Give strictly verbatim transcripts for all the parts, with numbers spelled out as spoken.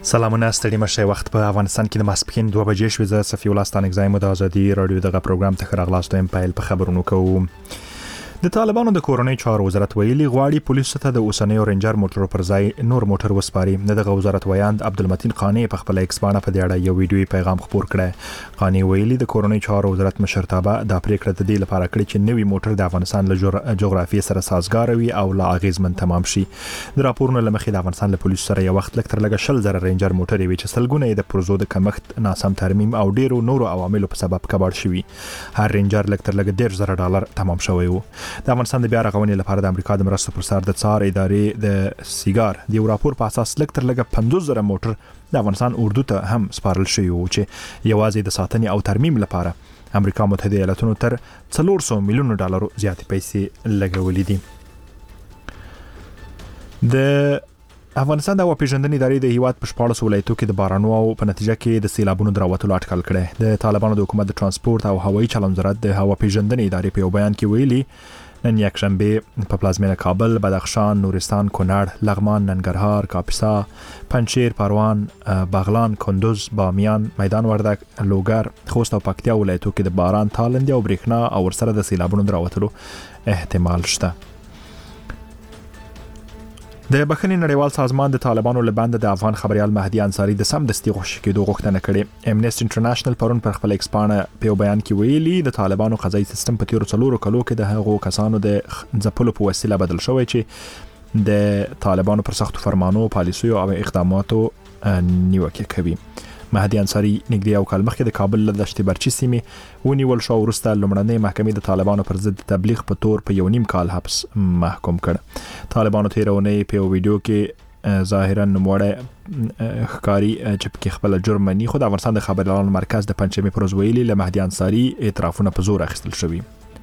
سلامونه ستړي مشه وخت په افغانستان کې د ماسپښین دوه بجې شوې. زه صفي الله ستانګزایم د ازادي رادیو دغه پروګرام ته راغلاستم په په خبرونو کوم. د طالبانو د کورونی چارو وزارت ویلي غواړي پولیسو ته د اوسنیو رینجر موټر پر ځای نور موټر وسپاري. دغه وزارت ویاند عبدالمتین قانی په خپل ایکس باندې په دې اړه یو ویډیوي پیغام خپور کړی. قانی ویلي د کورونی چارو وزارت مشرتابه د پریکړه د دې لپاره کړې چې نوي موټر د افغانستان له جغرافیې سره سازګار وي او لا اغیزمن تمام شي. د راپورونو لمخې د افغانستان له پولیسو سره یو وخت لکتر لګه شل زره رینجر موټر وي چې سلګونه د پروزو د کمښت، ناسم ترمیم او ډیرو نورو عواملو په سبب کباړ شوي. هر رینجر لکتر لګه ډیر زره ډالر تمام شوی وو. د افغانستان د بیا رغونې لپاره د امریکا د مرستو پر سر د څار ادارې د سیګار د یو راپور په اساس لکتر لګه پنځوس زره موټر د افغانستان اردو ته هم سپارل شوی وو چې یوازې د ساتنې او ترمیم لپاره امریکا متحده ایالاتونو تر څلور سوه میلیون ډالر زیاتې پیسې لګولې دي. د افغانستان د واپیژندنې ادارې د هیواد په شپاړس ولایتو کې د بارانو او په نتیجه کې د سیلابونو دراوتلو اټکل کړي. د طالبانو د حکومت د ترانسپورت او هوایي چلند وزارت د هوا پیژندنې ادارې په یو بیان کې ویلي نن یکشنبه په پلازمینه کابل، بدخشان، نورستان، کونړ، لغمان، ننګرهار، کاپیسا، پنجشیر، پروان، بغلان، کندوز، بامیان، میدان وردګ، لوګر، خوست او پکتیا ولایتو کې د باران، تالندې او برېښنا او ورسره د سیلابونو دراوتلو احتمال شته. د بخښنې نړیوال سازمان د طالبانو لبند د افغان خبريال مهدي انصاری د سم دستي غوښتنې کېدو غوښتنه کړې. امنیست انټرنیشنل پرون پر خپل ایکسپانه په بیان کې ویلي د طالبانو قضایي سیستم په تیرو څلورو کلو کې د هغو کسانو د ځپلو په وسیله بدل شوی چې د طالبانو پر سختو فرمانو، پالیسیو او اقداماتو نیوکه کوي. مهدي انصاری نږدې یو کال مخکې د کابل له دشت برچي سیمې ونیول شو، وروسته لومړنۍ محکمې د طالبانو پر ضد تبلیغ په تور په یو نیم کال حبس محکوم کړ. طالبانو تیرونې په ویډیو کې ظاهرا نوموړی ښکاری چې په خپل جرم مني، خو د افغانستان د خبريالانو مرکز د پنځمې پر ورځ ویلي له مهدي انصاری اعترافونه په زور اخیستل شوي.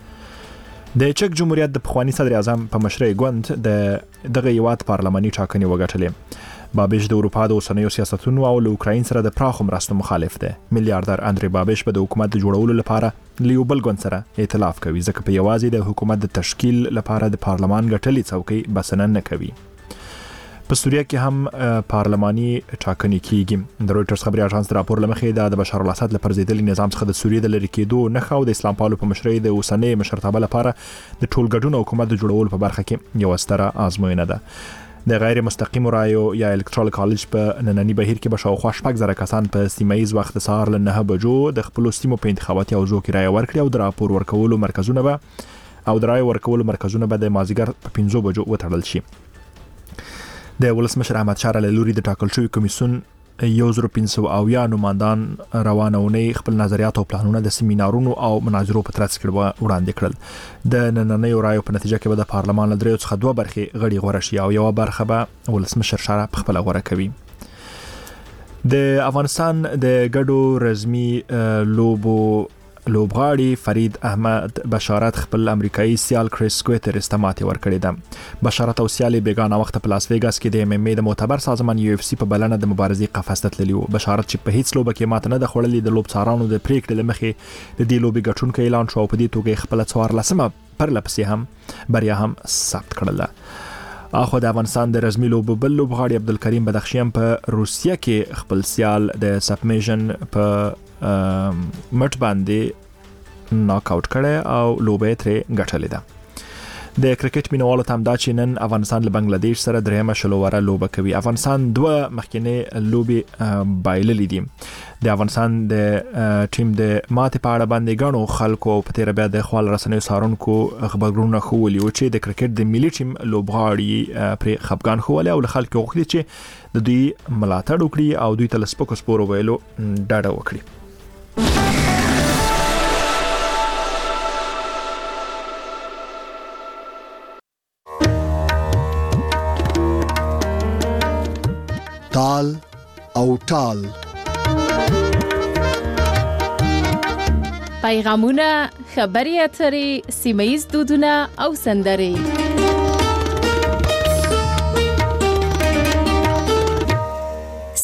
د چک جمهوریت د پخوانی صدر اعظم په مشرۍ ګوند د دغه هیواد پارلماني ټاکنې وګټلې. بابیش د اروپا د اوسنیو سیاستونو او له اوکراین سره د پراخو مرستو مخالف دی. میلیارډر اندری بابیش به د حکومت د جوړولو لپاره له یو بل ګوند سره ائتلاف کوي، ځکه په یوازې د حکومت د تشکیل لپاره د پارلمان ګټلې څوکۍ بسنه نه کوي. په سوریه کې هم پارلماني ټاکنې کیږي. د رویټرز خبري اژانس راپور لمخې د بشار الاسد لپاره زیدلي نظام څخه د سوریه د لری کېدو نه خو د اسلام پالو په مشرۍ د اوسنۍ مشرتابه لپاره د ټولګډون حکومت د جوړولو په برخه کې یو ستره آزموینه ده. د غیر مستقیم رایو یا الکترال کالج په نننی بهیر کې به شاوخوا شپږ زره کسان په سیمایي وخت سهار له نه بجو د خپل سیمو په انتخاباتي اوزو کې رای ورکړي او د راپور ورکولو مرکزونه به او د رای ورکولو مرکزونه به د مازیګر په پنځو بجو وتړل شي. د ولسمشر احمد شاه له لوري د ټاکل شوی کمیسیون یو زره پنځه اویا نمائندان روانونه خپل نظریات او پلانونه د سیمینارونو او مناظرو په ترڅ کې وړاندې کړل. د نننۍ رایو په نتیجه کې به د پارلمان له دریو څخه دوه برخې غړي غوړه شي او یو برخه به ولسمشر شاه په خپل غوړه کوي. د افغانستان د ګډو رزمي لوبو لوبغاړي فرید احمد بشارت خپل امریکایي سیال کریس کویتر استماته ورکړی ده. بشارت او سیالي بیگانه وخت په لاس ویګاس کې د ام ام ای د معتبر سازمان یو اف سی په بلنه د مبارزې قفس ته تللی و. بشارت چې په هیڅ لوبه کې ماته نه د خړلې د لوب څارانو د پریکړې لمخې د دې لوبي ګټونکو اعلان شو او په دې توګه خپل څوار لسمه پر لپسې هم بریا هم ثبت کړله. اخو د افغانستان د رزمي لوبو بل لوبغاړي عبدالکریم بدخشیان په روسیه کې خپل سیال د سبمیشن په مټ باندې ناک آوټ کړي او لوبه ترې ګټلې ده. د کرکټ مینوالو ته هم دا چې نن افغانستان له بنگلاديش سره درېمه شلوره لوبه کوي. افغانستان دوه مخکینه لوبي بایللې دي. د افغانستان د ټیم د ماته په اړه باندې غنو خلکو په تیر بیا د خپل رسنیو سارونکو خبرونه خولي او چې د کرکټ د ملي ټیم لوبغاړي پر خپګان خوله او خلکو غوښتي چې د دوی ملاتړ وکړي او دوی ته سپکو سپورو ویلو ډاډه وکړي. تال او ټال پیغامونه، خبري اترې، سیمایي دودونه او سندرې.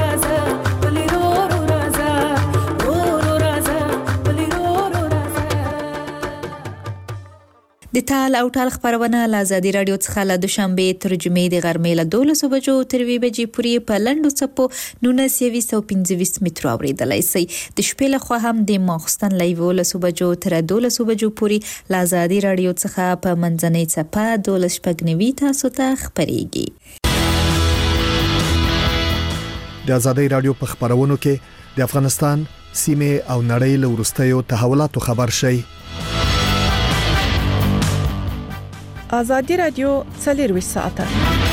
د تال او ټال خبرونه له ازادي رادیو څخه له دوشنبه تر جمعې د غرمې له دولس بجو تر وی بجې پورې په لنډو څپو نولس سوه پنځه مترو اوریدلای شئ. د شپې له خوا هم د ماخستن له یولس بجو تر دولس بجو پورې له ازادي رادیو څخه په منځنۍ څپه دولس شپږ نوي تاسو ته خبرېږي. د ازادي رادیو په خبرونو کې د افغانستان سیمه او نړۍ له وروستیو تحولاتو خبر شئ. ازادي رادیو څلور ساعته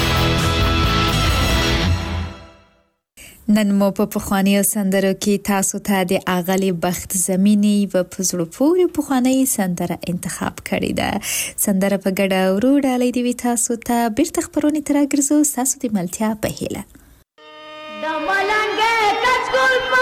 نن مو په پخوانیو سندرو کې تاسو ته د اغلی بخت زمینی و پزړو پورې پخوانی سندره انتخاب کړی ده. سندره په ګډه ورو ډالۍ دی تاسو ته بیرته خبرونه تر ګرځو تاسو د ملتیا په هیله. د ملنګ کچکول په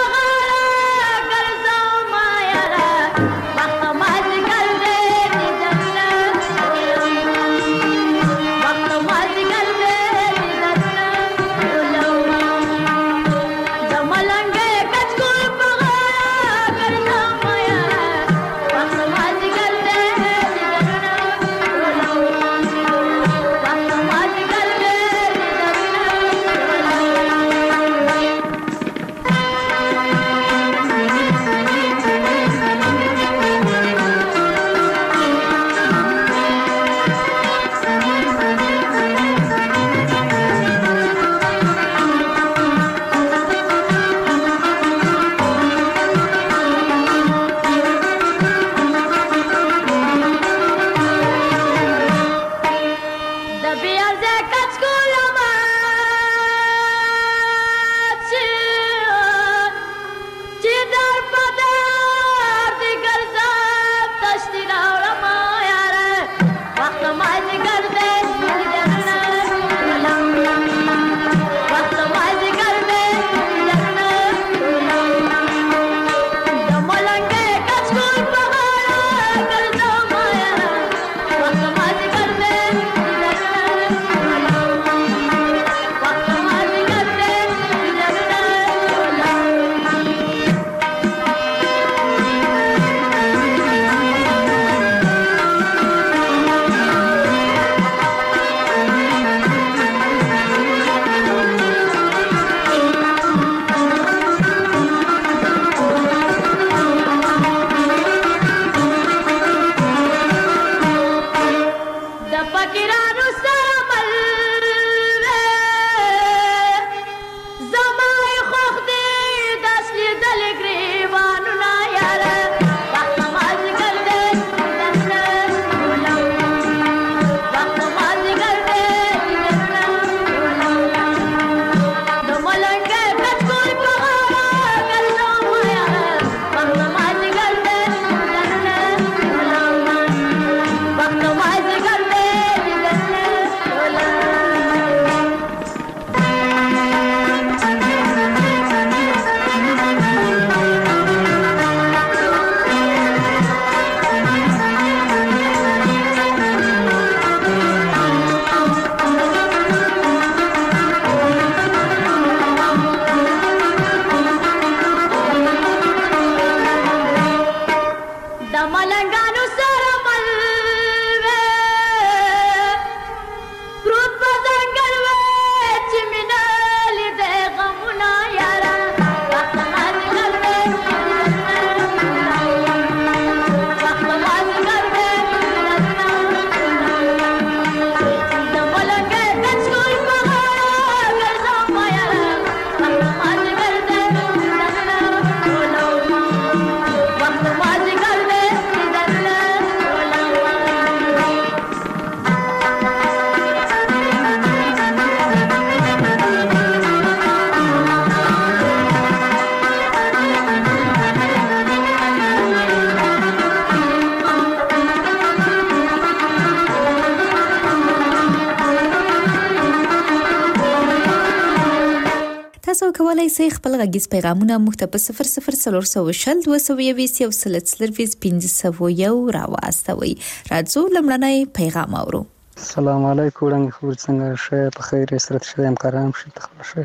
تاسو کولای شئ خپل غږیز پیغامونه موږ ته په صفر صفر څلور سوه شل دوه سوه یوویشت یو سل څلرویشت پنځه سوه یو راواستوئ. راځو لومړنی پیغام اورو. السلام علیکم وړاندې خبر څنګه شه په خیر سره شه همکاران شي تخله شه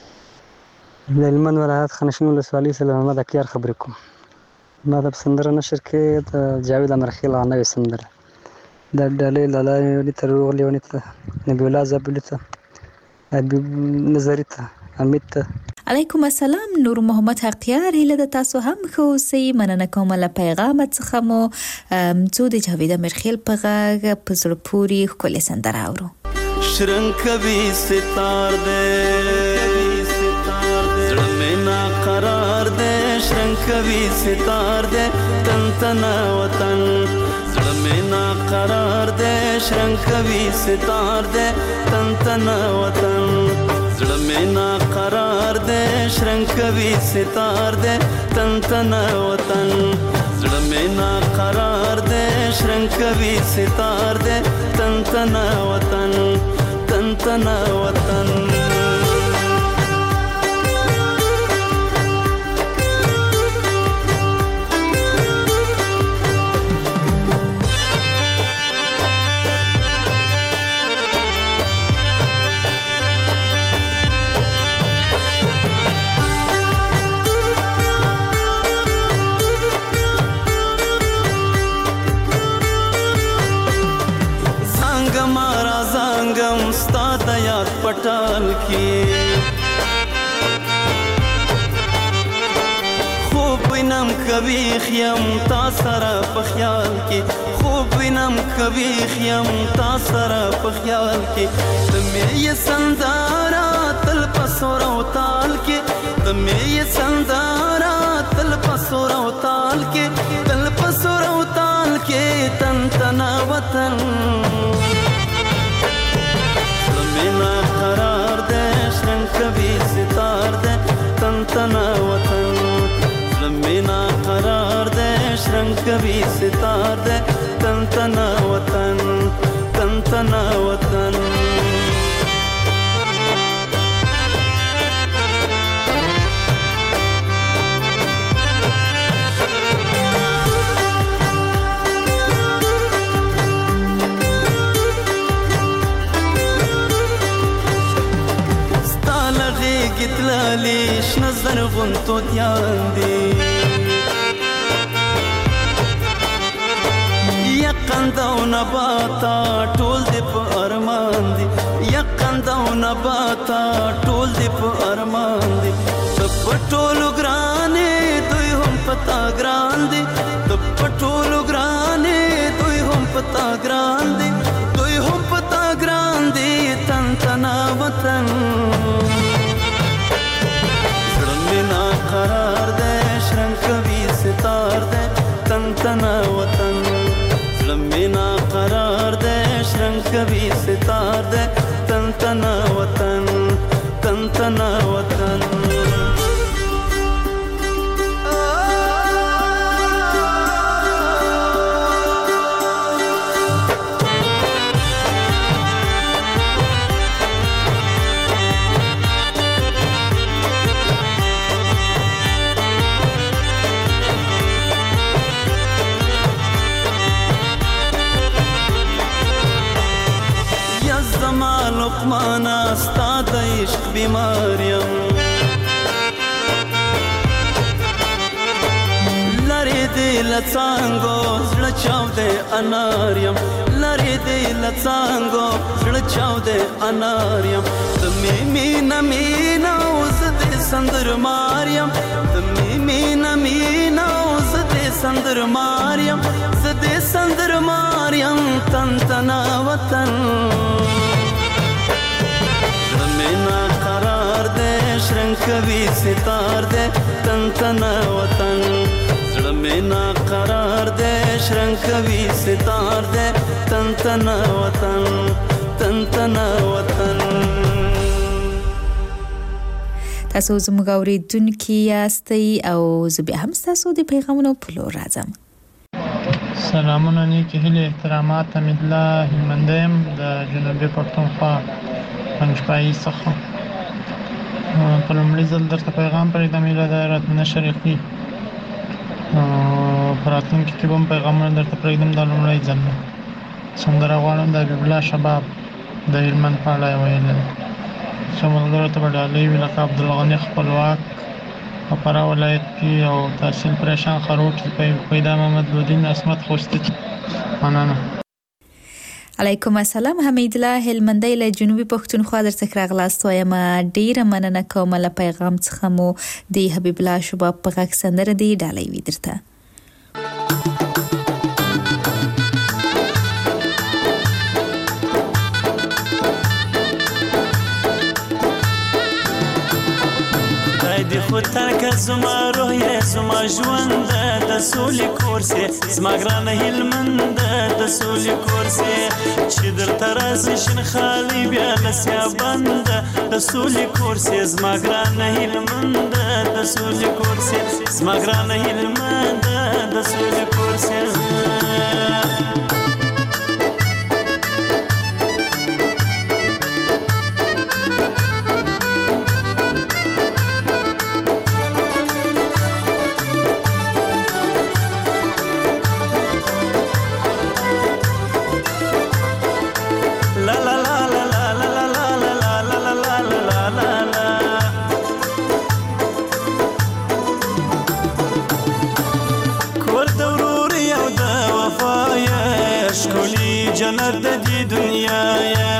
د هلمند ولایت خانشین ولسوالۍ سره محمد اکیار خبرې کوم. ما د سندره نشر کې د جاوید امرخیل نوې سندره د ډالۍ لاله ونې ته روغلې ونې ته نبی الله زابلي ته حبیب نظري ته حمید ته. علیکم السلام. نور محمد حقیار هیله د تاسو هم ښه اوسئ. مننه کوم له پیغام څخه مو څو د جاوید امرخیل په غږ په زړه پورې ښکلې سندره اورو. شرنکوي ستار دې زړه مې نا قرار دې شرنکوي ستار دې تن تنا وطن زړه مې نا قرار دې شرنکوي ستار دې تن تنا وطن زړه مې نا قرار دې شرنکوي ستار دې تن تنا وطن زړه مې نا قرار دې شرنکوي ستار دې تن تنا وطن تن تنا وطن. पटाल की خوب وینم کبھی خیم تا سره په خیال کې خوب وینم کبھی خیم تا سره په خیال کې تمه یې سندارا تل پسور او تال کې تمه یې سندارا تل پسور او تال کې تل پسور او تال کې تن تنا وطن مینا قرار دے شرنکوي ستار دے تن تنا وطن مینا قرار دے شرنکوي ستار دے تن تنا وطن تن تنا وطن. گتلالی شنظر غنتو دیان دی یقند او نباتا ټول دی په ارمان دی یقند او نباتا ټول دی په ارمان دی د پټولو ګرانې دوی هم پتا ګران دی د پټولو ګرانې دوی هم پتا ګران دی دوی هم پتا ګران دی تن تنا وطن مینا قرار دے شرنکوي ستار دے تن تنا وطن مینا قرار دے شرنکوي ستار دے تن تنا وطن تن تنا وطن. لقمانا ستا د عشق بیماریم لری دی لڅانګو زړه چاو دې اناریم لری دی لڅانګو زړه چاو دې اناریم د می مینا مینا اوس دې سندر ماریم د می مینا مینا اوس دې سندر ماریم زدې سندر ماریم تن تنا وطن مینا قرار دے شرنکوي ستار دے تن تنا وطن زړه مینا قرار دے شرنکوي ستار دے تن تنا وطن تن تنا وطن. تاسو زموږ اوریدونکي یاستئ او زه بیا هم ستاسو د پیغامونو په لور راځم. سلامونه نیکی هیلې احترامات حمید الله هلمندی یم د جنوبي پښتونخوا پنجپایي څخه. په لومړي ځل درته پیغام پرېږدم هیله ده راتلونکي شریقي په راتلونکي کې به هم پیغامونه درته پرېږدم. دا لومړی ځل دی. سندره غواړم د حبیب الله شباب د هلمند په اړه یې ویلې ده. څو ملګرو ته به ډالۍ وي لکه عبدالغني خپلواک په فراه ولایت کې او تحصیل پریشان خروټ پیدا محمد لودین عصمت خوستچ. مننه. علیکم السلام حمید الله هلمندی له جنوبي پښتونخوا درته راغلاست وایم ډیره مننه کوم له پیغام څخه مو د حبیب الله شباب په غږ سندره دی ډالۍ وی درته دی خود ترک زما روح یې زما ژوند د سولې کورسې زما ګرانه هلمند د سولې کورسې چې درته راشي شین خالي بیا لسیا بند د سولې کورسې زما ګرانه هلمند د سولې کورسې زما ګرانه هلمند د سولې کورسې جنت د دې دنیا یا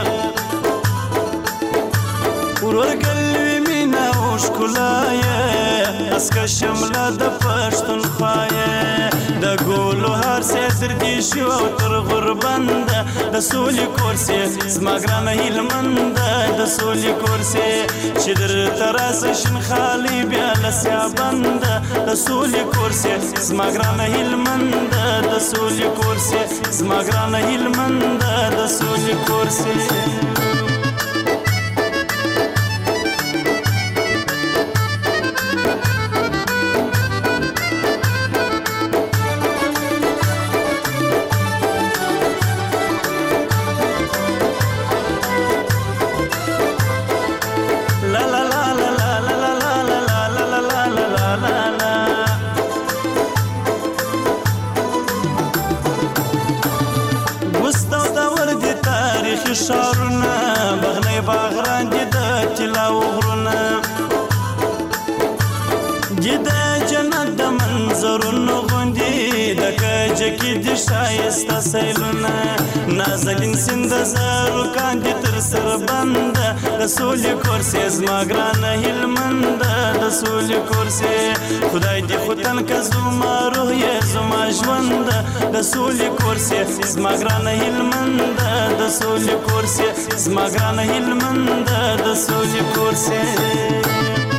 ورګلوي مینا او ښکلا یا اسکه شمله د پښتونخوا یا د ګولو هر څه تر دې شو او تر غربند د سولې کورسې زما ګرانه هلمند د سولې کورسې چې درته راشي شین خالي بیا لسیا بند د سولې کورسې زما ګرانه هلمند د سولې کورسې زما ګرانه هلمند د سولې کورسې شارونه بغنی باغران دي د طلا او غرونه دي د جنت د منظرونو غوندي د کجه کې د شایسته سیلونه نازنین سیند زارو کاندي تر سر بند د سولې کورسې زما ګرانه هلمند د سولې کورسې خدای دې خو تنکه زما روح یې زما ژوند د سولې کورسې زما ګرانه هلمند د سولې کورسې زما ګرانه هلمند د سولې کورسې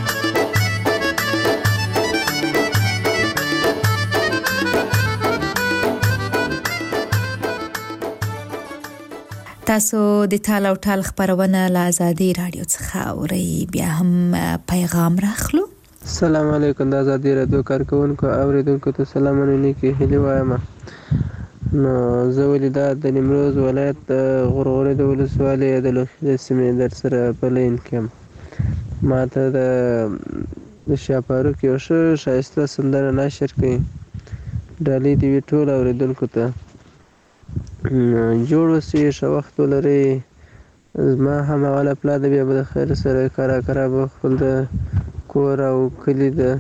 تاسو د ټال او ټال خبرونه له آزادي رادیو څخه اورئ بیا هم پیغام راخلو السلام علیکم د آزادي رادیو کارکونکو اوریدونکو ته سلامونه نیکی هیله وایم نو زه ولیدات د نیمروز ولایت د غرغورې د ولسوالۍ د لوخي د سیمې در سره په لین کې ما ته د شاپاروک یو ښه ښایسته سندره نشر کړي ډالۍ دې وي ټول اوریدونکو ته جوړ اوسئ ښه وخت ولرئ زما هماغه پلا د بیا به د خیر سره کرا کرا به خپل د کور او کلي د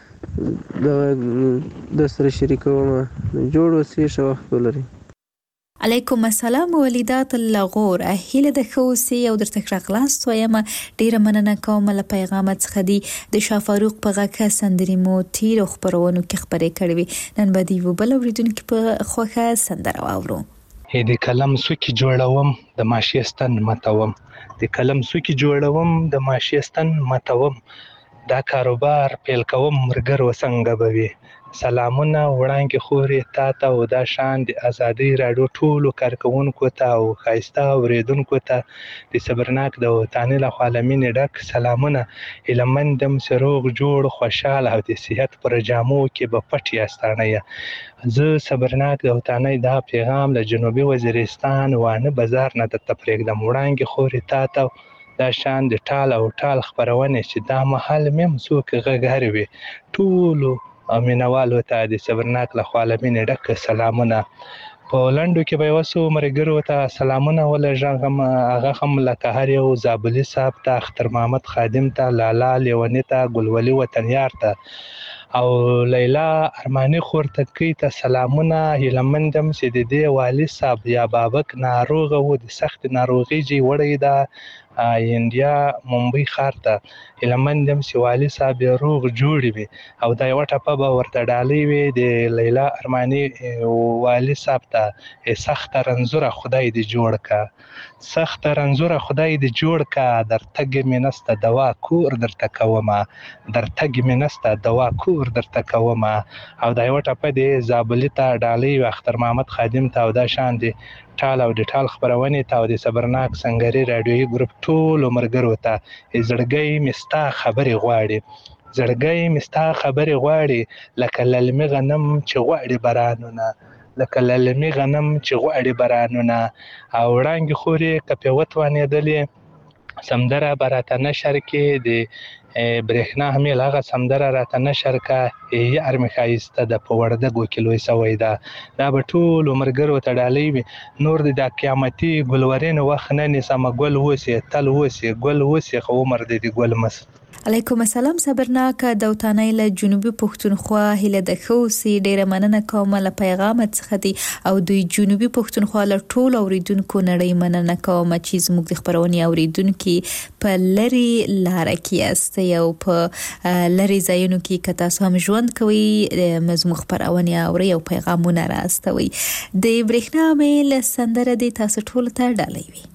د سره شریکوم جوړ اوسئ ښه وخت ولرئ علیکم السلام ولیدات اللغور اهله د خوسي او درته راغلاست وایم ډیره مننه کوم له پیغام څخه دی د شافاروق په غاکه سندري مو تیر خبرونو کې خبرې کړې نن به دی وبل اوریدونکو په خوخه سندره واورو د کلم سوکی جوړوم د ماشیستان متوم د کلم سوکی جوړوم د ماشیستان متوم دا کاروبار پیل کوم مرګر وسنګ بوي سلامونه وړاندې خورې تا ته او دا شان د آزادي رادیو ټولو کارکونکو ته او ښایسته اوریدونکو ته د صبرناک د وطني له عالمین ډک سلامونه هلمندم سروغ جوړ خوشاله او د صحت پر جامو کې به پټ یاستانه زه صبرناک د وطني دا پیغام له جنوبي وزیرستان وانه بازار نه د تفریق د وړاندې خورې تا ته دا شان د ټال او ټال خبرونه چې دا محل مم څوک غږ وي ټولو امینوالو ته د صبرناک له عالمین ډک سلامونه په لندو کې به وسو مرګرو ته سلامونه ولژغم هغه هم لکه هر یو زابلی صاحب ته اختر محمد خادم ته لالا لیونی ته ګلولي وطنیار ته او لیلا ارماني خور تکي ته سلامونه هیلمندم چې د دې والي صاحب یا بابک ناروغه و د سخت ناروغي جي وړي دا انډیا ممبئی ښار ته هیلمندم چې والي صاحب روغ جوړ وي او دا یو ټپه به ورته ډالۍ وي د لیلا ارماني والي صاحب ته سخت رنځوره خدای دې جوړ کا سخت رنځوره خدای دې جوړ کا در تګ مې نسته دوا کور درته کومه در تګ مې نسته دوا کور درته کومه او دا یو ټپه د زابلي ته ډالۍ وي اختر محمد خادم ته او دا شان دي ټال او د ټال خبرونې ته او د صبرناک سنگري رادیوي ګروپ ټول مرګرو ته زړګي مستا خبري غواړي زړګي مستا خبري غواړي لکه للمي غنم چې غواړي بارانونه لکه للمي غنم چې غواړي بارانونه او وړانګې خوري کپې وتوانېدلې سمدره براته نشر کې د برېښنا همیل هغه سمدره راته نشر کا یار مې ښایسته ده په وردګو کې لوی سوی ده دا به ټولو ملګرو ته ډالۍ وي نور د دا قیامتي ګلورین وخت نه نیسمه ګل اوسې تل اوسې ګل اوسې خو عمر دې د ګل مس علیکم السلام صبرناک دوتانه له جنوبي پښتونخوا هله د خوسي ډیره مننه کوم له پیغام څخه دی او د جنوبي پښتونخوا له ټول اوریدونکو نړۍ مننه کوم چې زموږ د خبرونې اوریدونکو په لری لار کې است یو په لری ځایونو کې کتا سم ژوند کوي مزمخ خبرونه او یو پیغامونه راستوي د برېښنا میل سندره د تاسو ټول ته ډالۍ وي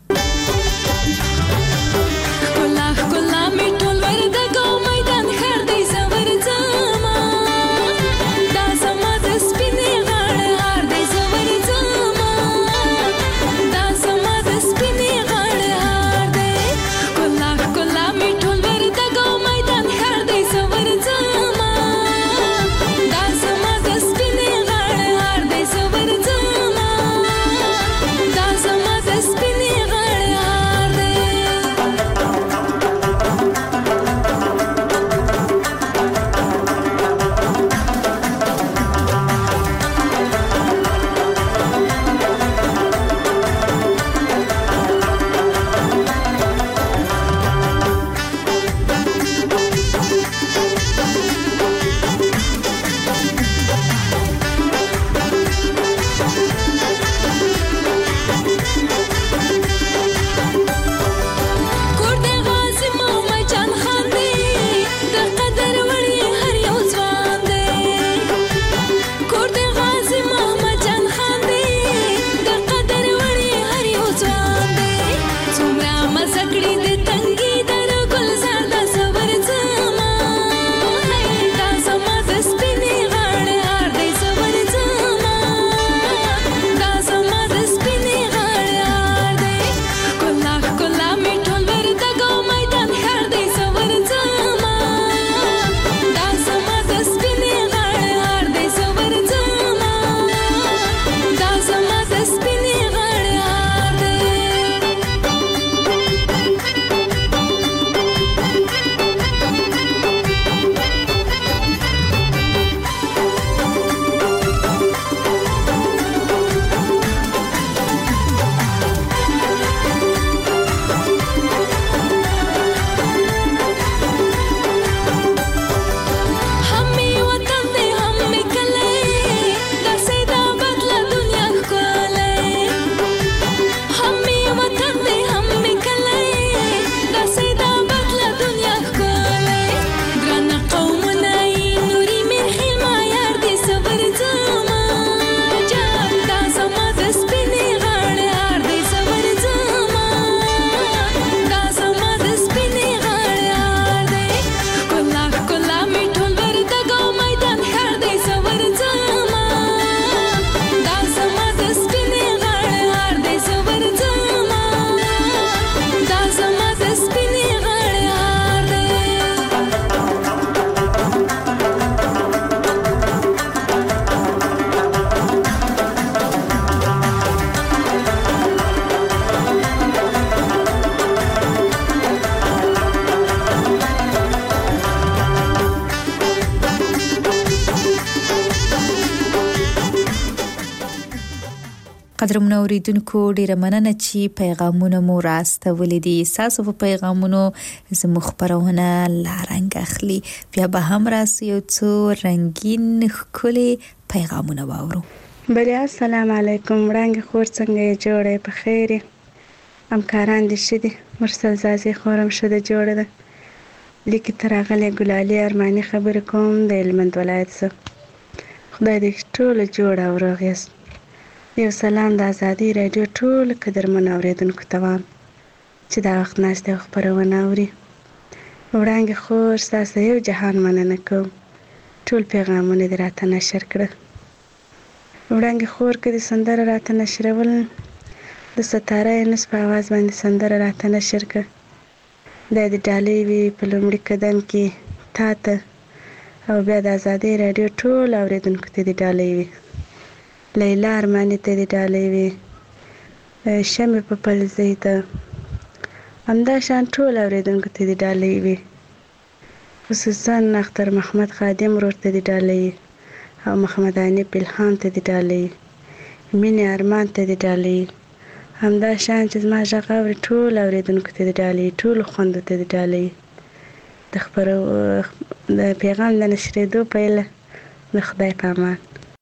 Spinning قدرمن اوریدونکو ډیره مننه چې پیغامونه مو راستولې دي. تاسو په پیغامونو زموږ خبرونه لارنګ اخلي. بیا به هم راسي یو څو رنگین ښکلي پیغامونه واورو. بله السلام علیکم. وړانګې خور څنګه یې جوړه په خیر همکاران دې شه دي. مرسل زازي خورم شه د جوړه ده لیکي تر هغه ګلالي ارماني خبرې کوم د هلمند ولایت څخه. خدای دې ټول جوړ او روغ یاست. یو سلام د ازادي رادیو ټول قدرمن اوریدونکو ته وایم چې دا وخت ناستې خبرونه اوري. وړانګې خور ستاسو یو جهان مننه کوم. ټول پیغامونه دې راته نشر کړه. وړانګې خور که د سندره راته نشرول د ستاره انس په اواز باندې سندره راته نشر کړه. دا د ډالۍ وي په لومړي قدم کې تا ته او بیا د ازادي رادیو ټول اوریدونکو ته دې ډالۍ وي. لیلا ارماني ته دې ډالۍ وي. شمې په پلزۍ ته همدا شان ټول اوریدونکو ته دې ډالۍ وي. خصوصا اختر محمد خادم ورور ته دې ډالۍ وي او محمد عنیب الهام ته دې ډالۍ وي. مینې ارمان ته دې ډالۍ وي. همدا شان چې زما غږ اوري ټول اوریدونکو ته دې ډالۍ وي. ټولو خویندو ته دې ډالۍ وي. د خبرو د پیغام د نشرېدو په هیله د خدای په امان.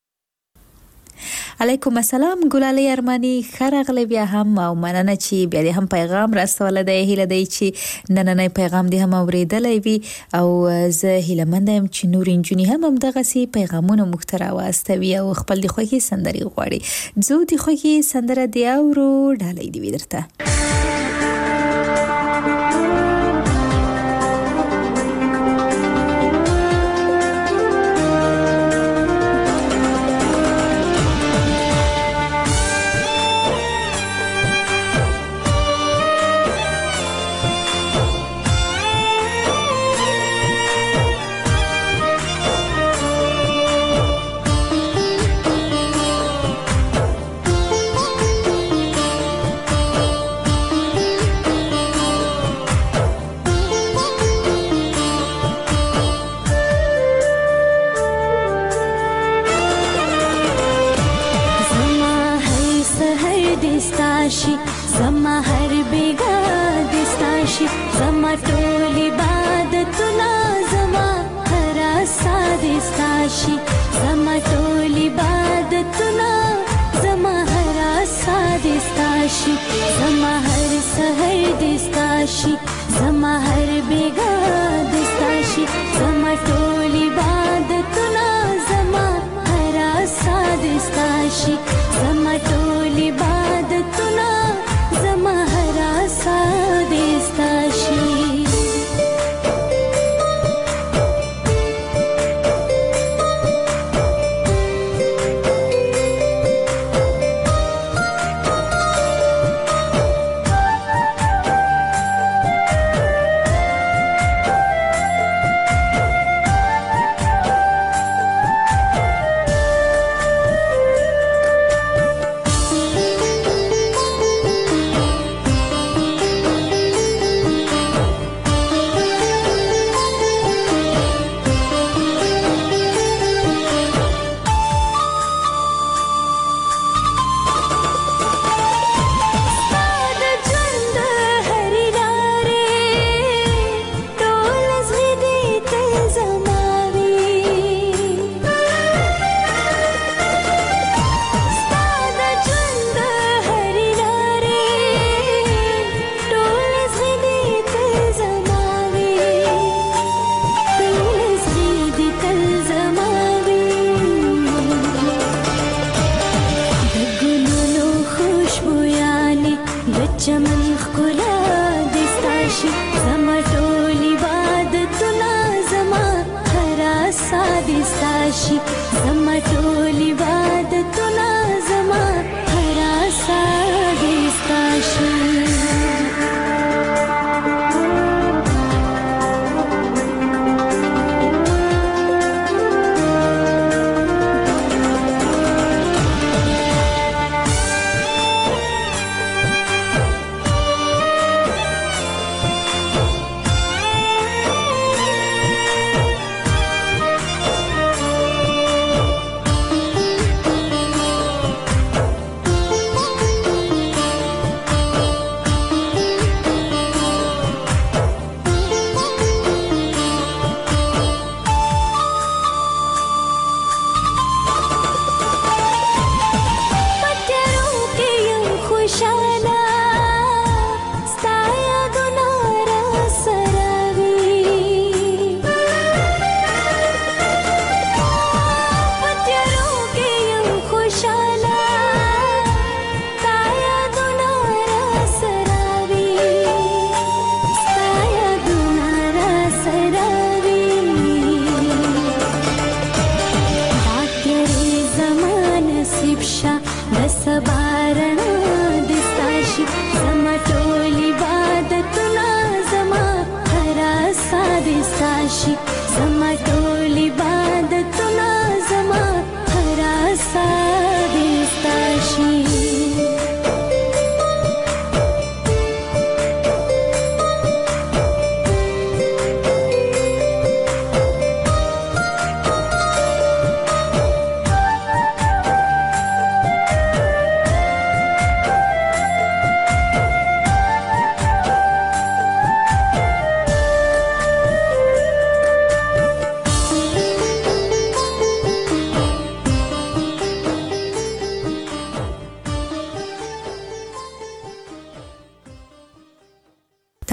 علیکم السلام ګلالي ارماني ښه راغلی بیا هم او مننه چې بیا دې هم پیغام راستولی دی. هیله دی چې نننی پیغام دې هم اورېدلی وي او زه هیلهمنده یم چې نور نجونې هم همدغسې پیغامونه موږ ته راواستوي او خپل د خوښې سندرې غواړي. ځو د خوښې سندره دې اورو. ډالۍ دې وي درته. زما هر بیگا دستاشي زما ټول عبادتونه زما هر ساد دستاشي زما ټول عبادتونه زما هر ساد دستاشي زما هر سحر دستاشي زما هر بیگا دستاشي زما ټول عبادتونه زما هر ساد دستاشي زما ټول عبادتونه زما هر ساد دستاشي.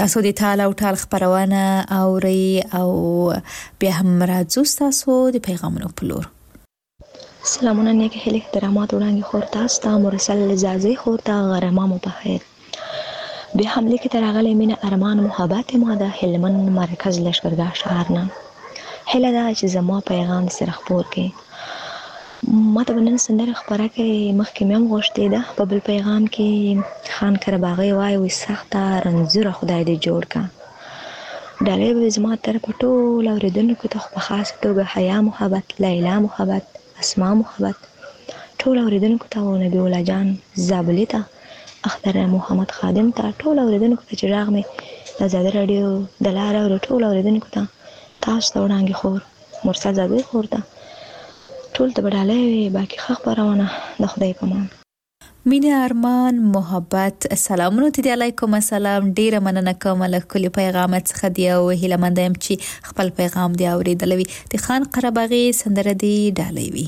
تاسو د تعال او ټال خبرونه اوري او بیا هم راځو تاسو د پیغامونو په لور. سلامونه نیک هلي احترامات وړاندې خور تاسو ته مرسل زازي خور ته غرمه مو په خیر. بیا هم لیکي ترغلې مینه ارمان محبت ما د هلمن مرکز لشکرګاه شهر نه هله دا چې زما پیغام سره خبر کې ما ته بنن سندره خبره کې مخکې مې هم غوښتې ده په بل پیغام کې خان کرباغي وای وي سخته رنځوره خدای دې جوړ کا ډالې به زما تر پټو لوریدونکو ته په خاص توګه حیا محبت لیلا محبت اسماء محبت ټول اوریدونکو ته او نبی الله جان زابلی ته اختر محمد خادم ته ټول اوریدونکو ته چې راغ مې د زاده رادیو د لار او ټول اوریدونکو ته تاسو ته وړاندې خور مرسل زابلی خور ته ټول ته بداله وي باقي خبرونه د خدای په امان. مینه ارمان محبت سلامونه ته علیکم السلام ډیره مننه کوم له کلی پیغام څخه دی او هیله مندم چې خپل پیغام دی اوریدلوي د خان قرباغي سندره دی ډالوي وي.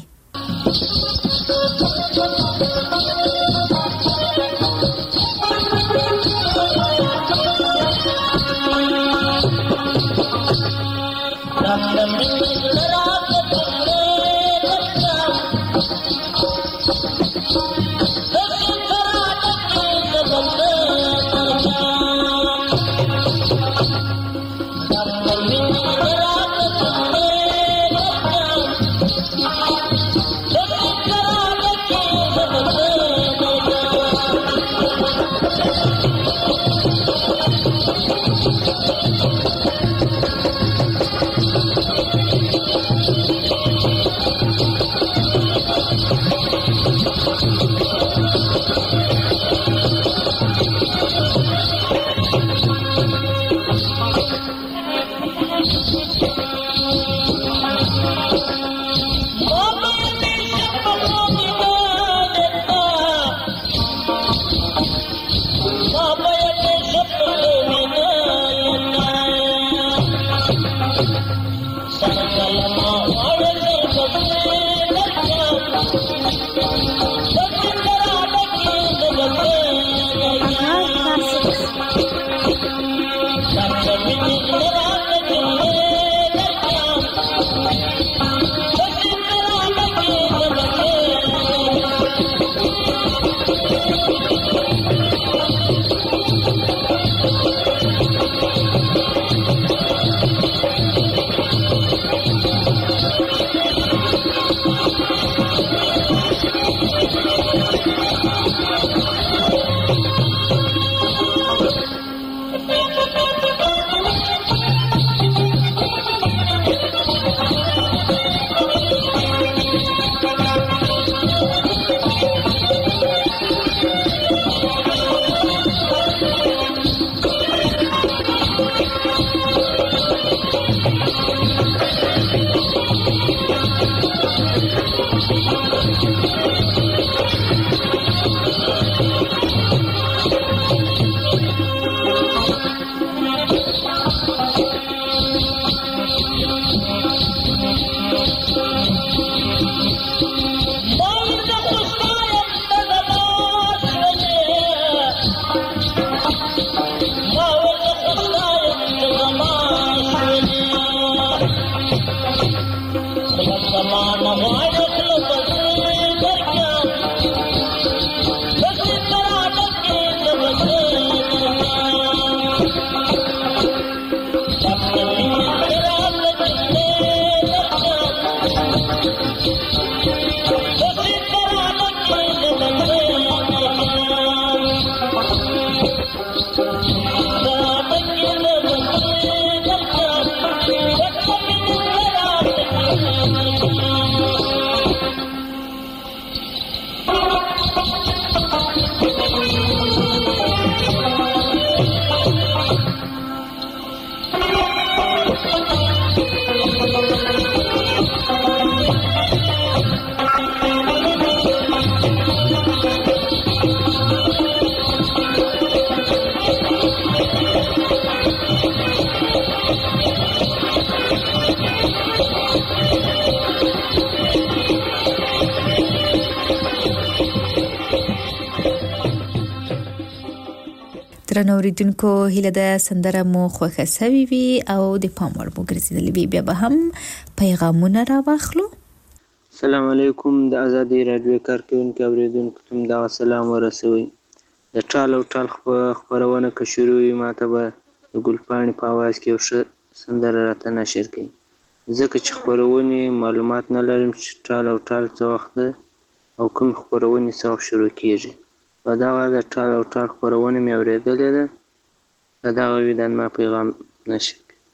درنوریدونکو هیله د سندره مو خوښه سوي وي او د پام وړ مو ګرځېدلې وي. بیا به هم پیغامونه راواخلو. السلام علیکم. د ازادي رادیو کارکونکو اوریدونکو ته دا سلام ورسوي. د ټال او ټال خبرونه که شروع وي ماته به د ګلپاڼې په आवाज کې یو ښه سندره راته نشر کړي، ځکه چې خبرونه معلومات نه لرم چې ټال او ټال څه وخت ده او کوم خبرونه څه وخت شروع کیږي. په دا وخت د ټال او ټال خبرونه مې اورېدلې ده. په دا ویدان ما پیغام نشر.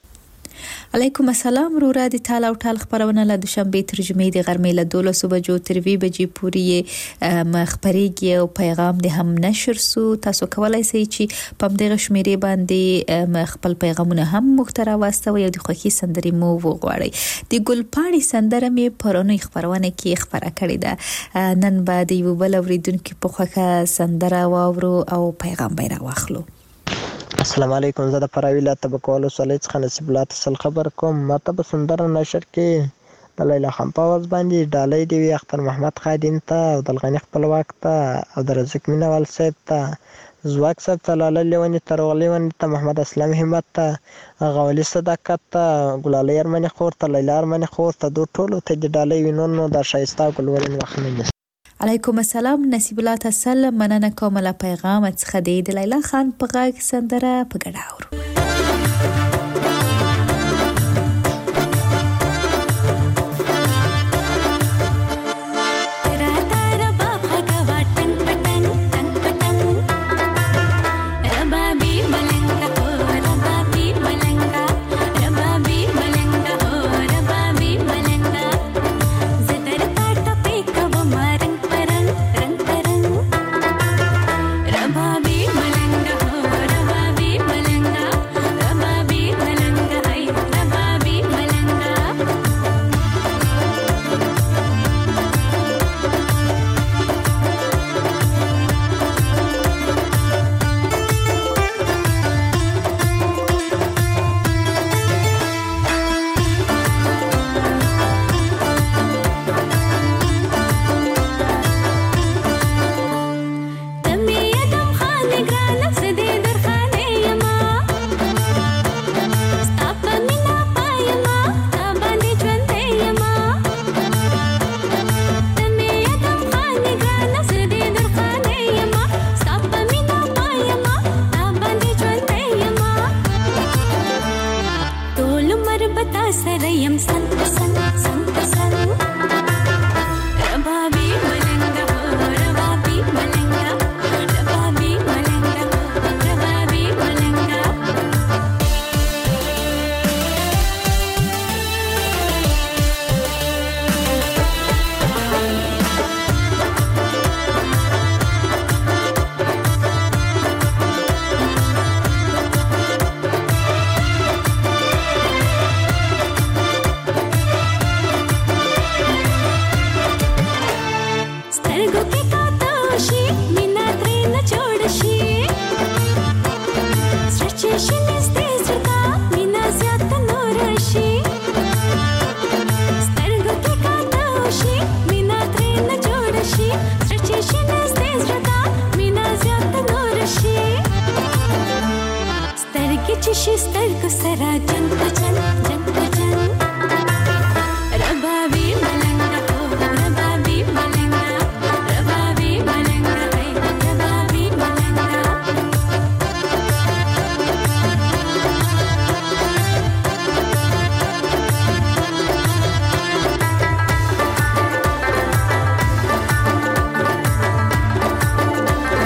علیکم السلام. رورا د ټال او ټال خبرونه له دوشنبه ترجمې د غرمې له دولسو بجو تر وی بجې پورې مخبريږي او پیغام د هم نشر سو. تاسو کولای شئ چې په دغه شمیرې باندې خپل پیغامونه هم مختره واستوي او د خوښي سندري مو وغواړئ. د ګلپاڼې سندره مې پرونی خبرونه کې خبره کړې ده. نن بعد یو بل اوریدونکو په خوښه سندره واورو او پیغام به راوخلو. السلام علیکم. زه د فراوی له تبکول وسلې څخه نصیب الله تسل خبر کوم. ماته به سندره نشر کې د لیلا خان په आवाज باندې ډالۍ دی وي اختر محمد خادم ته او د الغنی خپلواک ته او د رزق مینوال صاحب ته زواک صاحب ته لاله لیونی ترغلی ونی ته محمد اسلام همت ته غولی صداقت ته ګلاله ارمنی خور ته لیلا ارمنی خور ته دوه ټولو ته د ډالۍ وینونو د شایسته ګلورین وخت. علیکم السلام. نصیب الله تسل مننه کوم له پیغام څخه د لیلا خان په غږ سندره په ګډه اورو.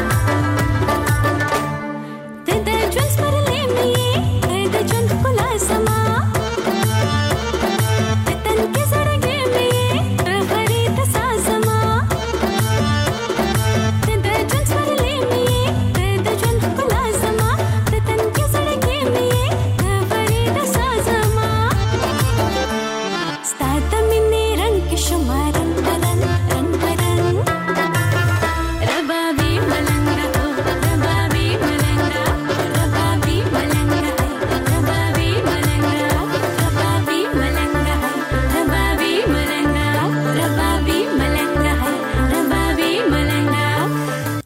ژوند خلاصه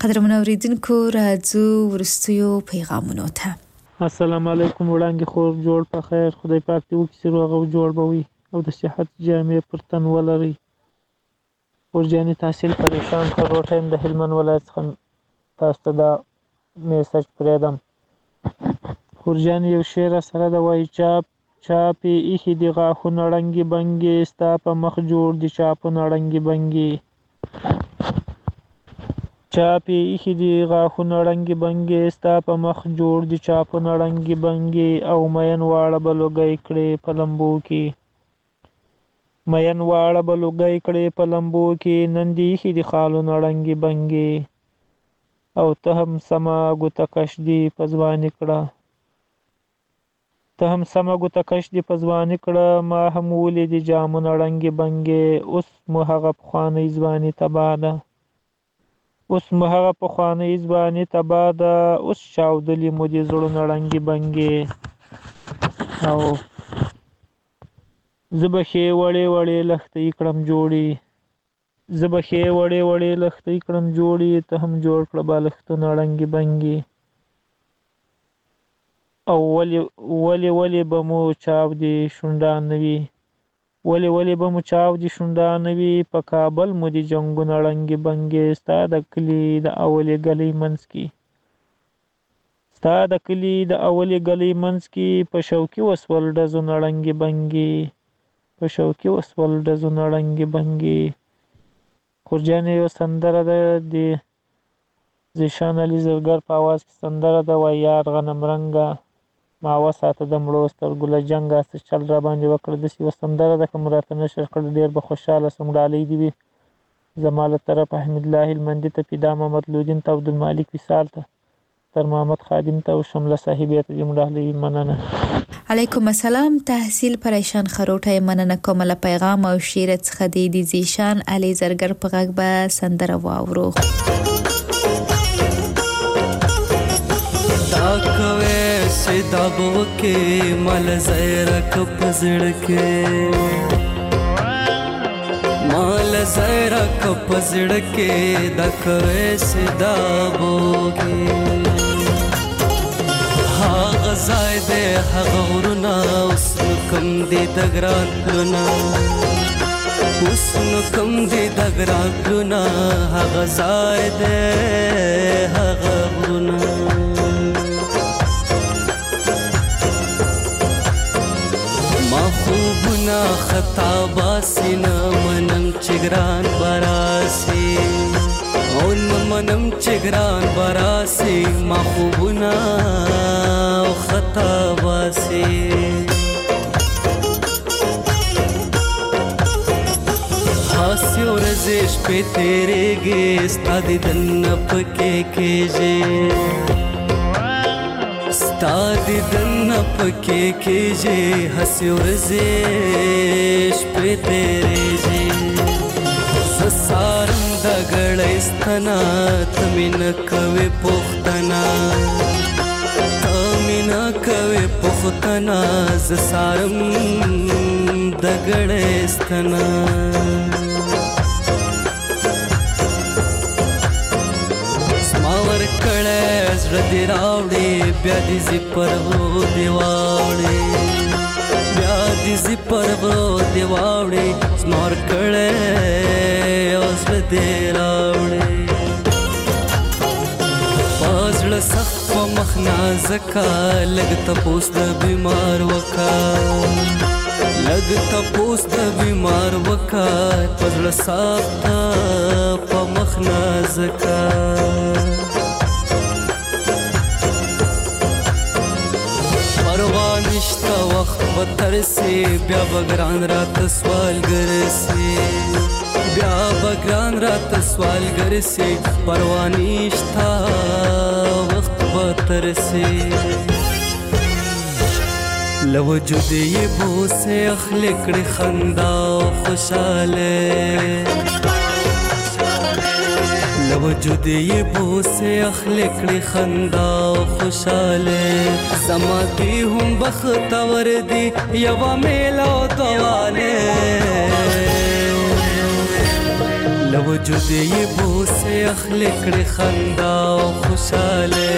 قدرمن اوریدونکو راځو ورستیو پیغامونو ته. السلام علیکم وړاندې خور جوړ په خیر، خدای پاک دې وکړي چې روغ او جوړ به وي او د صحت جامې پر تن ولري. ورجاني تحصیل پریشان خبرو ټایم د هلمند ولایت څخه تاسو ته دا میسج پرېږدم. خورجان یو شعر سره د وایي چاپ چاپې ایښي دي غاښونه ړنګې بنګې، ستا په مخ جوړ دي چاپونه ړنګې بنګې. چاپې ایښي دي غاښونه ړنګې بنګې، ستا په مخ جوړ دي چاپونه ړنګې بنګې. او مین واړه به لوګی کړې په لمبو کې، مین واړه به لوګی کړې په لمبو کې. نن دې ایښي دي خالونه ړنګې بنګې، او ته هم سمه ګوته کش دي په ځواني کړه، ته هم سمه ګوته کش دي په ځواني کړه. ما هم ولیدې جامونه ړنګې بنګې، اوس مو هغه پخوانۍ ځواني تباه ده، اوس مو هغه پخوانۍ ځواني تباه ده. اوس چاودلي مو دي زړونه ړنګې بنګې. او زه به ښې وړې وړې لښتې کړم جوړې، زه به ښې وړې وړې لښتې کړم جوړې. ته هم جوړ کړه بالښتونه ړنګې بنګې. او ولې ولې ولې به مو چاودې شونډان نه وي، ولې ولې به مو چاودې شونډان نه وي. په کابل مو دي جنګونه ړنګې بنګې، ستا د کلي د اولې ګلۍ منځ کې، ستا د کلي د اولې ګلۍ منځ کې. په شوکي وسول ډزونه ړنګې بنګې، په شوکي وسول ډزونه ړنګې بنګې. خورجانې یو سندره ده د زیشان علي زرګر په اواز کې سندره ده، وایي یار غنم رنګه ما وساته د مړو سترګو له جنګه، څه چل را باندې وکړه. داسې یوه سندره ده، که مو راته نشر کړه ډېر به خوشحاله سم. ډالۍ دې وي زما له طرفه حمید الله هلمندي ته، پیدا محمد لودین ته، عبدالمالک وصال ته، تر محمد خادم ته او شمله صاحبې ته دې مو ډالۍ وي. مننه. علیکم السلام. تحصیل پریشان خروټه مننه کوم له پیغام او شعر څخه د زیشان علي زرګر په غږ به سندره واورو. دا کوي سدا بوکه مل زیرا کپ زړ کې، مال زیرا کپ زړ کې. دا کوي سدا بوکه هغه ځای دې هغه ورونه، اوس نو کم دې د ګران کړونه، اوس نو کم دې د ګران کړونه. هغه ځای دې هغه ورونه، ما خوبونه خطا باسي نه منم چې ګران براسي، او نه منم چې ګران براسي. ما خوبونه خطا باسي، هاسي ورځې شپې تېرېږي ستا دیدن پکې کېږي، ستا دیدن پکې کېږي. هاسي ورځې شپې تېرېږي، زه سارم د ګړۍ ستنه، ته مې نه کوې پوښتنه، ته مې نه کوې پوښتنه. زه سارم د ګړۍ ستنه، زما ورکړی زړه دې راوړې، بیا دې زی پر غرو دې واوړې، بیا دې زی پر غرو دې واوړې. زما ورکړی زړه دې راوړې، په زړه سخت په مخ نازکه، لږ تپوس د بیمار وکه، لږ تپوس د بیمار وکه. په زړه سخت په مخ نازکه، پروا نشته وخت به ترسي، بیا به ګران راته سوالګر سي، بیا به ګران راته سوالګر سي. پروا نشته وخت به ترسي، له وجود یې بوسې اخلي کړې خندا او خوشاله، له وجود یې بوسې اخلي کړې خندا او خوشاله. زما دې هم بختور دي یوه میله او دواله، لوجود یې بوسه اخلي کړي خندا او خوشاله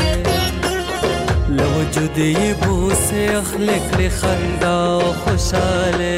لوجود یې بوسه اخلي کړي خندا او خوشاله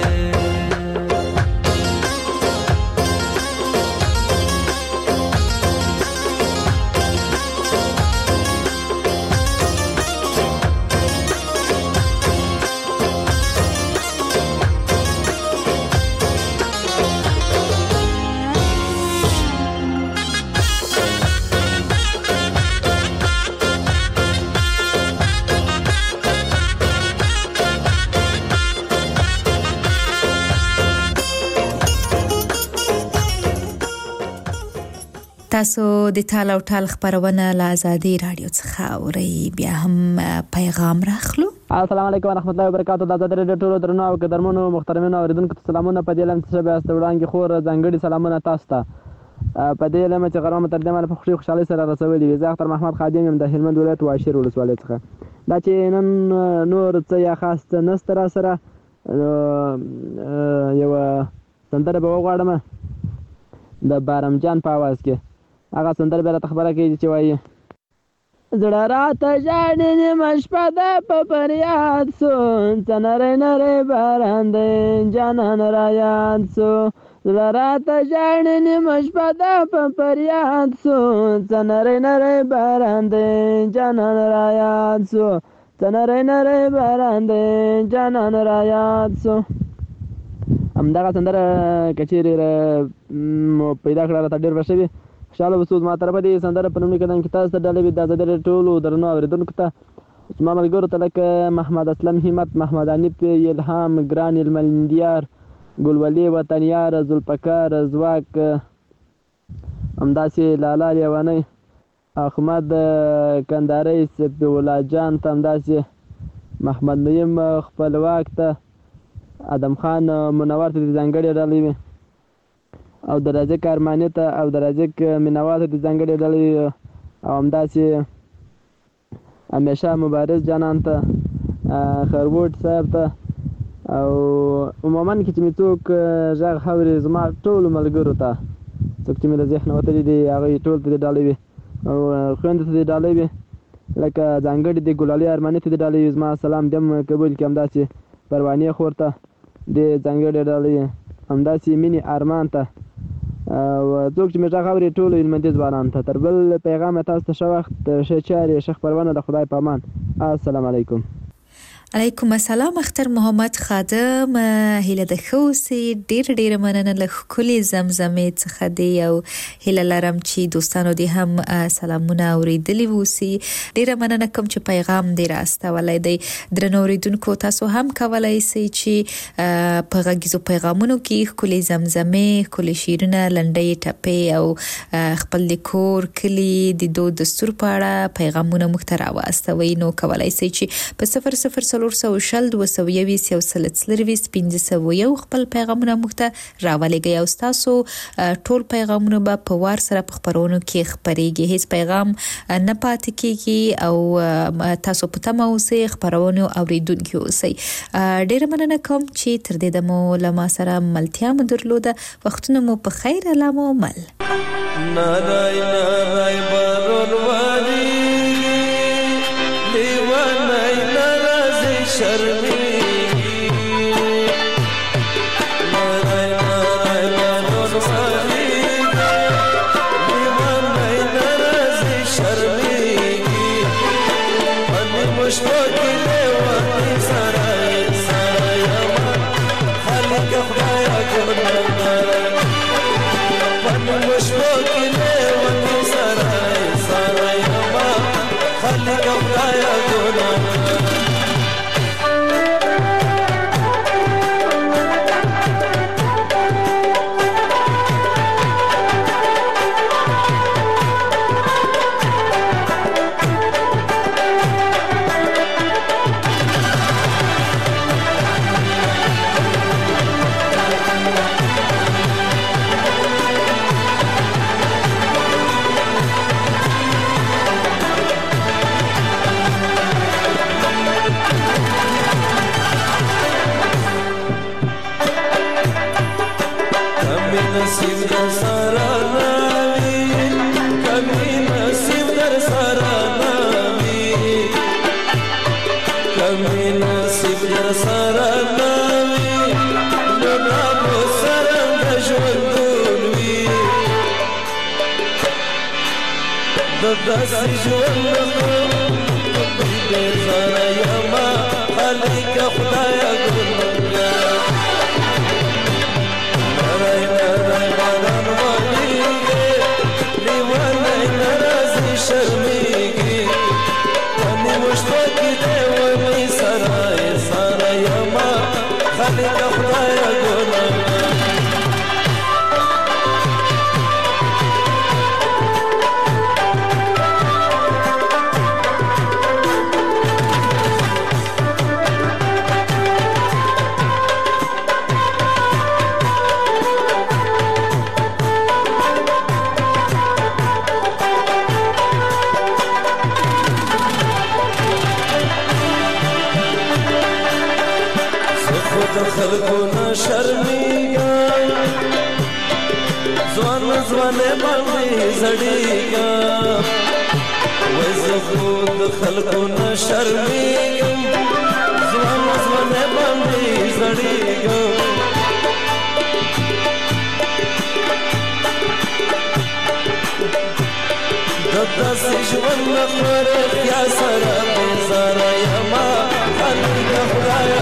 تاسو د ټال او ټال خبرونه له آزادي رادیو څخه اورئ بیا هم پیغام راخلو. السلام علیکم ورحمت الله وبرکاتہ. د آزادي رادیو ټولو درنو او قدرمنو محترمینو اوریدونکو ته سلامونه. په دې لم چې بیا ست وړاندې خور ځانګړي سلامونه تاسو ته. په دې لم چې غرامه تر دې مال په خوشي خوشالي سره رسولي وي. زه اختر محمد خادم یم د هلمند ولایت واشیر ولسوالۍ څخه. دا چې نن نور څه یا خاص نست را سره یو سندره به وغواړم د بارم جان په आवाज کې. هغه سندره به راته خبره کوي چې وایي زړه راته ژاړي نیمه شپه ده په فریاد سو څه نری نری باران دی جانان رایاد سو زړه راته ژاړي نیمه شپه ده په فریاد سو څه نری نری باران دی جانان رایاد سو څه نری نری باران دی جانان رایاد سو. همدغه سندره که چیرې پیدا کړه راته ډېر ښه شوي. خوشحاله اوسو. زما طرفه دې سندره په لومړي قدم کې تاسو ته ډالۍ وي د آزادي رادیو ټولو درنو اورېدونکو ته. زما ملګرو ته لکه محمد اسلم همت، محمد حنیف، الهام، ګران المندیار، ګلولي وطنیار، ذوالفقار ځواک، همداسې لالا لیوانی، احمد کندهاري، صفي الله جان ته، همداسې محمد نعیم خپلواک ته، ادم خان منور ته دې ځانګړې ډالۍ وي او د رازق ارماني ته او د رازق مینوال ته د ځانګړې ډلې او همداسې همیشه مبارز جانان ته، خروټ صاحب ته او عموما کې چې مې څوک غږ اوري زما ټولو ملګرو ته څوک چې مې له ذهنه وتلي دي هغوی ټول ته دې ډالۍ وي او خویندو ته دې ډالۍ وي لکه ځانګړې د ګلالي ارماني ته دې ډالۍ وي. زما سلام دې هم قبول کړي. همداسې پروانې خور ته دې ځانګړې ډالۍ وي. همداسې مینې ارمان ته او څوک چې مې غږ اوري ټولو هلمندي ځوانانو ته. تر بل پیغامه تاسو ته ښه وخت، ښه چارې، ښه خپرونه. د خدای په امان. السلام علیکم. علیکم السلام. اختر محمد خادم هیله د خوسي ډیر ډیر مننه له ښکلي زمزمې څخه دی او هیله لرم چې دوستانو دې هم سلامونه اوریدلی ووسی. ډیر مننه کوم چې پیغام دې راستولای دی. درنو اوریدونکو تاسو هم کولای شئ چې په غږیزو پیغامونو کې ښکلي زمزمې، ښکلي شعرونه، لنډۍ ټپې او خپل د کور کلی د دود دستور په اړه پیغامونه موږ ته راواستوئ. نو کولای شئ چې په صفر صفر څلور سوه شل دوه سوه یویس یو سل څلرویس پنځه سوه یو خپل پیغامونه موږ ته راولېږئ او ستاسو ټول پیغامونه به په وار سره په خپرونو کې خپرېږي. هیڅ پیغام نه پاتې کېږي او تاسو په تمه اوسئ، خپرونو اوریدونکي اوسئ. ډېره مننه کوم چې تر دې دمو له ما سره ملتیا مو درلوده. وختونه مو په خیر. الله مو مل. نارای نارای بارون وادي لیوانای نرازی شرمی نارای نارای بارون وادي لیوانای نرازی شرمی من مشفاقی لیوانی سرای سرای امان خالی که خدایا کنم نارای من مشفاقی لیوانی سرای سرای امان در سره نوي کمی نصیب در سره نوي کمی نصیب در سره نوي نو دا په سره د ژوندون وي د داسې ژوند بې زاره یما خالق خدایه ګلمنګه نری نری بدن ولیږي لیونی نه راځي شرمېږي په نیمو شپه کې دی ونې سره سره یما خالق خدایه ګلمنګه خلقو نه شرمېږم ځوان ځوانې باندې زړېږم وایي زه خو د خلقو نه شرمېږم ځوان ځوانې باندې زړېږم د داسې ژوند نه په رښتیا سره بېزاره یمه خالق خدایه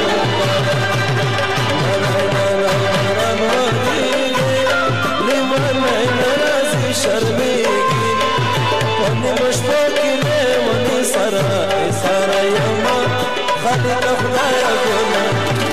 شرمېږي په نیمه شپه کې لیوني سره سره یمه خالق خدایه ګله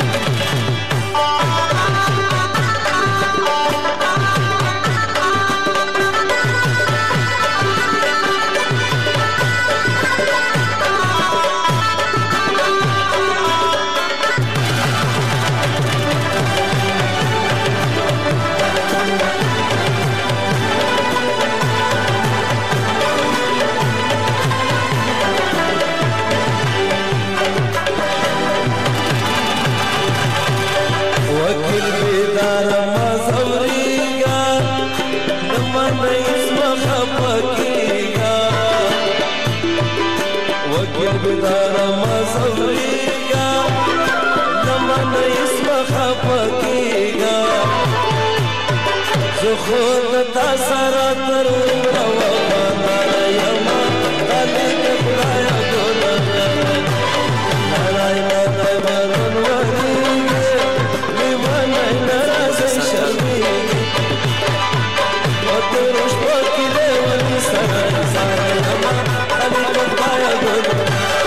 بداره مزوريگا لمن اسم خفقيگا زو خود تا سره تر عمره وفادار یما خالق خدایه ګلمنګه نری نری بدن ولیږي لیونی نه راځي شرمېږي په تېرو شپو کې لیوني سره سره یمه خالق خدایه ګلمنګه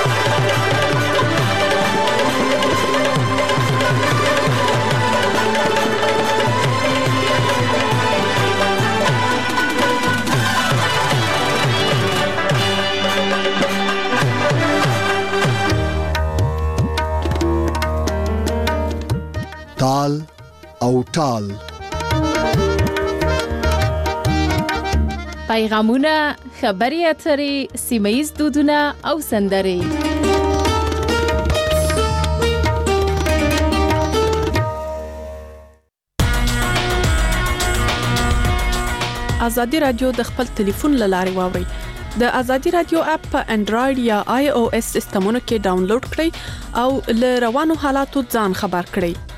تال او ټال پیغامونه خبري اترې سیمه‌یز دودونه او سندرې ازادي رادیو د خپل ټلیفون لارې واوري د ازادي رادیو اپ په انډراید یا آی او اس سیستمونو کې ډاونلوډ کړئ او له روانو حالاتو ځان خبر کړئ